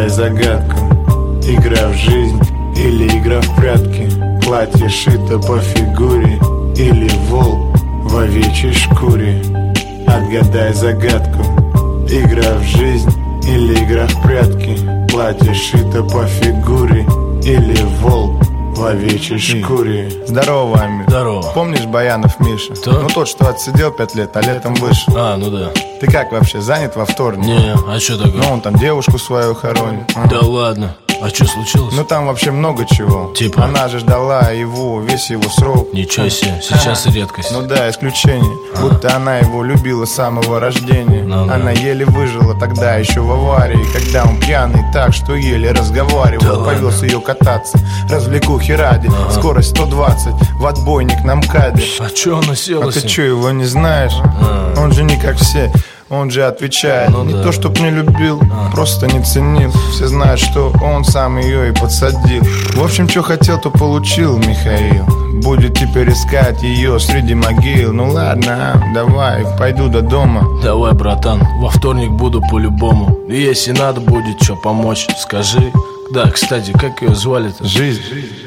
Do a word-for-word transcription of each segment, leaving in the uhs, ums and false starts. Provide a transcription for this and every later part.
Отгадай загадку. Игра в жизнь или игра в прятки? Платье шито по фигуре или волк в овечьей шкуре? Отгадай загадку. Игра в жизнь или игра в прятки? Платье шито по фигуре или волк в овечьей шкуре? Здорово, Амир. Здорово. Помнишь Баянов Миша? Кто? Ну тот, что отсидел пять лет, а летом вышел. А, ну да. Ты как вообще, занят во вторник? Не, а что такое? Ну он там девушку свою хоронит. Да ладно. А что случилось? Ну там вообще много чего. Типа? Она же ждала его, весь его срок. Ничего себе, сейчас редкость. Ну да, исключение. А. Будто она его любила с самого рождения. Ну, да. Она еле выжила тогда еще в аварии, когда он пьяный так, что еле разговаривал. Да Повез ладно? ее кататься, развлекухи ради. Ага. Скорость сто двадцать, в отбойник на МКАДе. А чё она села А ты с ним? чё, его не знаешь? А. Он же не как все. Он же отвечает, Ну не да. то чтоб не любил, А. просто не ценил. Все знают, что он сам ее и подсадил. В общем, что хотел, то получил Михаил. Будет теперь искать ее среди могил. Ну ладно, а, давай, пойду до дома. Давай, братан, во вторник буду по-любому. И если надо будет что помочь, скажи. Да, кстати, как ее звали-то? Жизнь.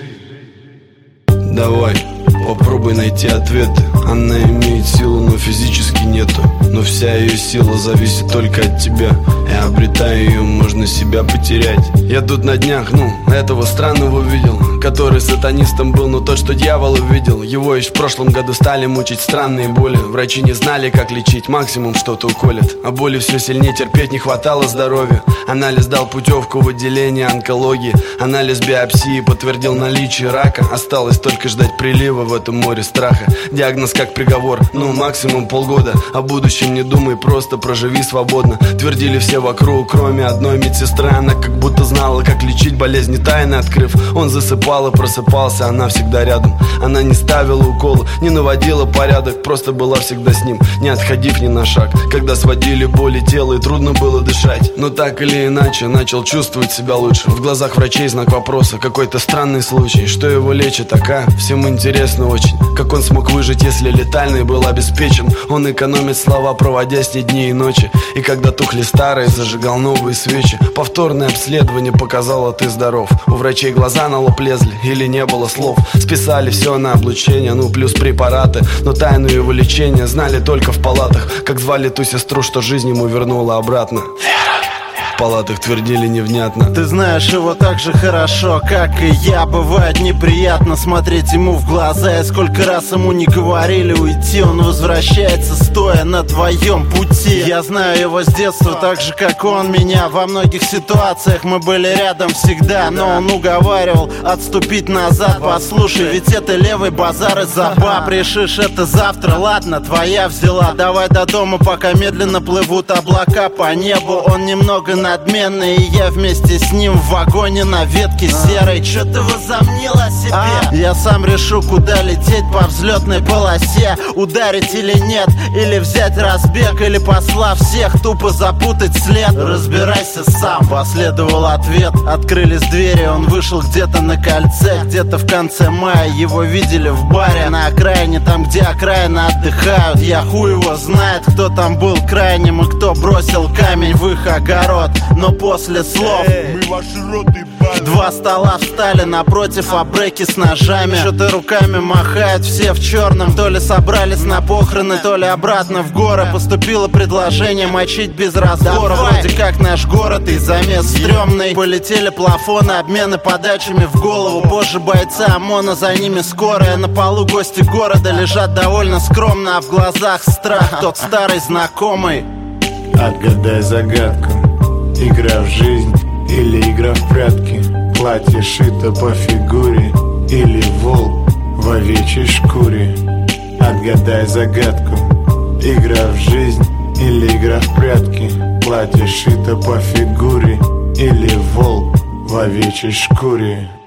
Давай, попробуй найти ответы. Она имеет силу, но физически нету. Но вся ее сила зависит только от тебя. И обретая ее, можно себя потерять. Я тут на днях, ну, этого странного видел, который сатанистом был, но тот, что дьявол увидел. Его еще в прошлом году стали мучить странные боли. Врачи не знали, как лечить, максимум что-то уколят. А боли все сильнее, терпеть не хватало здоровья. Анализ дал путевку в отделение онкологии. Анализ биопсии подтвердил наличие рака. Осталось только ждать прилива в этом море страха. Диагноз как приговор, ну максимум полгода. О будущем не думай, просто проживи свободно. Твердили все вокруг, кроме одной медсестры. Она как будто знала, как лечить болезни тайны открыв. Он засыпал и просыпался, она всегда рядом. Она не ставила уколы, не наводила порядок, просто была всегда с ним, не отходив ни на шаг. Когда сводили боли тела и трудно было дышать. Но так или иначе начал чувствовать себя лучше. В глазах врачей знак вопроса, какой-то странный случай. Что его лечит, ака? Всем интересно очень. Как он смог выжить, если летальный был обеспечен? Он экономит слова, проводя с ней дни и ночи. И когда тухли старые, зажигал новые свечи. Повторное обследование показало, ты здоров. У врачей глаза на лоб лезли, или не было слов. Списали все на облучение, ну плюс препараты. Но тайну его лечения знали только в палатах. Как звали ту сестру, что жизнь ему вернула обратно. В палатах твердили невнятно. Ты знаешь его так же хорошо, как и я. Бывает неприятно смотреть ему в глаза. И сколько раз ему не говорили уйти, он возвращается, стоя на твоем пути. Я знаю его с детства, так же как он меня. Во многих ситуациях мы были рядом всегда. Но он уговаривал отступить назад. Послушай, ведь это левый базар из-за баб. Решишь это завтра, ладно, твоя взяла. Давай до дома, пока медленно плывут облака по небу. Он немного надменный, и я вместе с ним в вагоне на ветке серой. Чё ты возомнил о себе? А? Я сам решу, куда лететь по взлетной полосе. Ударить или нет, или взять разбег, или послав всех тупо запутать след. Разбирайся сам, последовал ответ. Открылись двери, он вышел где-то на кольце. Где-то в конце мая его видели в баре на окраине, там, где окраины отдыхают. Я хуй его знает, кто там был крайним и кто бросил камень в их огород. Но после слов два стола встали напротив, а бреки с ножами. Что-то руками махают, все в черном. То ли собрались на похороны, то ли обратно в горы. Поступило предложение мочить без разбора. Вроде как наш город и замес стрёмный. Полетели плафоны, обмены подачами в голову. Позже бойцы ОМОНа, за ними скорая. На полу гости города лежат довольно скромно, а в глазах страх, тот старый знакомый. Отгадай загадку. Игра в жизнь или игра в прятки? Платье шито по фигуре или волк в овечьей шкуре? Отгадай загадку. Игра в жизнь или игра в прятки? Платье шито по фигуре или волк в овечьей шкуре?